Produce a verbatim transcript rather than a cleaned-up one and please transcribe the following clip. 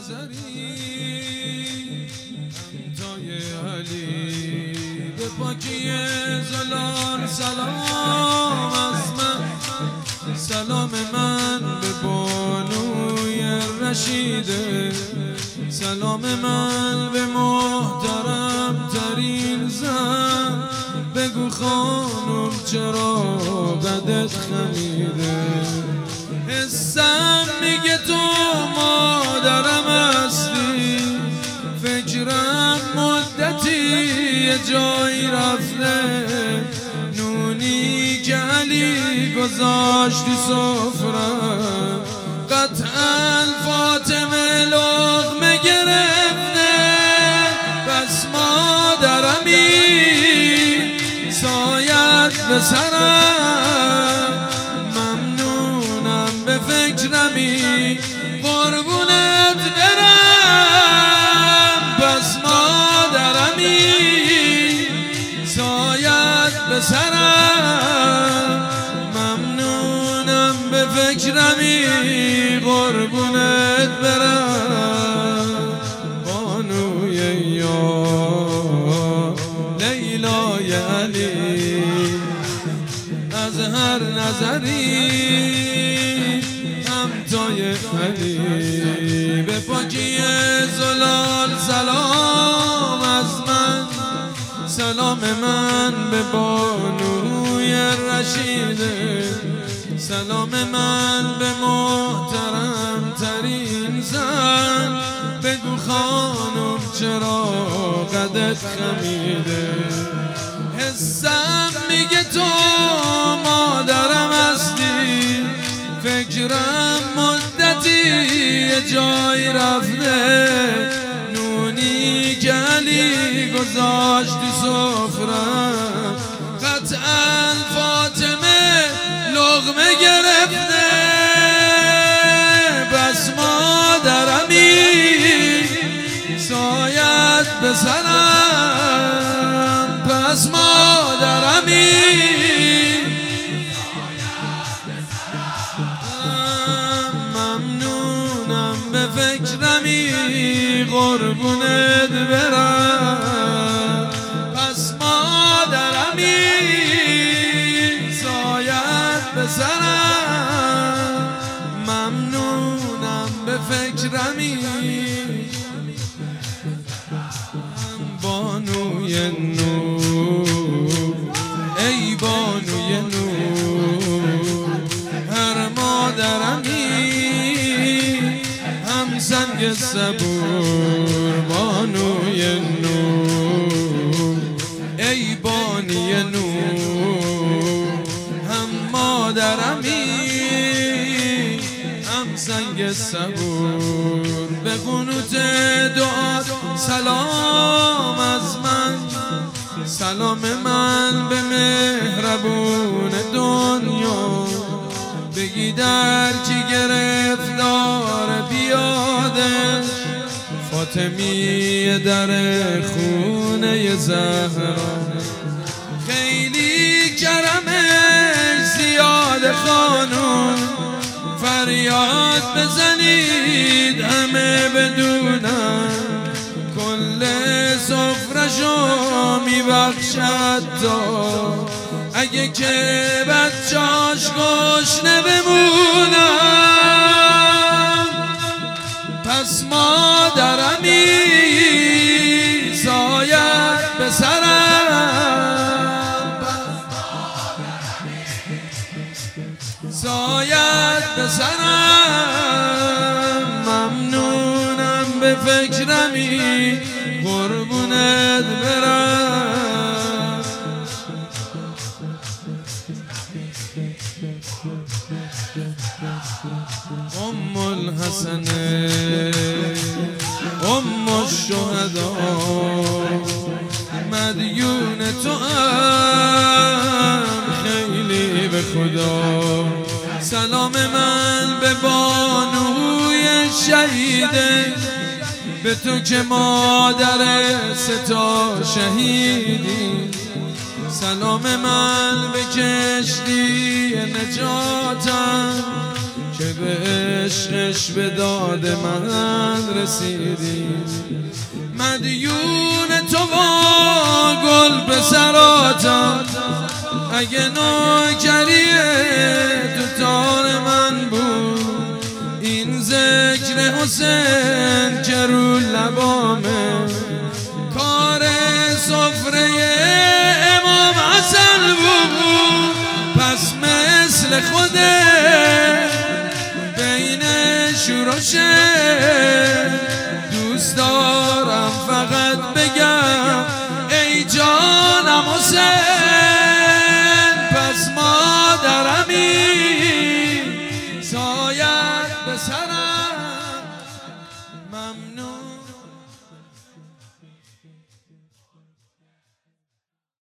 نظری همتای علی به پاکی زلال سلام از من، سلام من به بانوی رشیده، سلام من به محترم ترین زن. بگو خانم چرا قدت خمیده؟ حسم میگه تو مادرم هستی، فکرم مدتی یه جایی رفته، نونی که علی گذاشتی سفرم قطعا فاطمه لقمه گرفته. بس مادرمی سایت به سرم، ممنونم به فکرمی قربونت برم. بس مادرمی سایت به سرم، ممنونم به فکرمی قربونت برم. بانوی یا لیلای علی از هر نظری همتای علی به پاکی زلال سلام از من، سلام من به بانوی رشیده، سلام من به محترم ترین زن. بگو خانم چرا قدت خمیده؟ حسم میگه تو مادرم هستی، فکرم مدتی یه جایی رفته، نونی که علی گذاشتی سفرم قطعا فاطمه لقمه گرفته. بس مادرمی سایت به سرم، پس مادرمی ممنونم به فکرمی قربونت برم. پس مادرمی سایت به سرم، ممنونم به فکرمی. بانوی نور ای بانوی نور، هر مادرمی هم سنگ صبور. بانوی نور ای بانی نور، هم مادرمی هم سنگ صبور. به قنوت دعا سلام از من، سلام من به مهربون دنیا. بگی در کی گرفتار بیاده، فاطمی در خونه زهرا. خیلی کرمش زیاد خانم، فریاد بزنید همه بدونن، کل سفرشو میبخشد تا اگه که بچاش گشنه بمونن. پس مادرمی سایت به سرم، سایت به سرم، ممنونم به فکرمی قربونت برم. ام الحسن ام الشهداء، مدیون تو هم خیلی به خدا. سلام من به بانوی شهیده، به تو که مادر ستا شهیدی. سلام من به کشتی نجاتم که به عشقش به داد من رسیدی. مدیون تو با گل به سراتم، اگه نوکریه تو تار من بود. این ذکر حسین که رو لبامه، کار سفره امام حسن بود. پس مثل خودت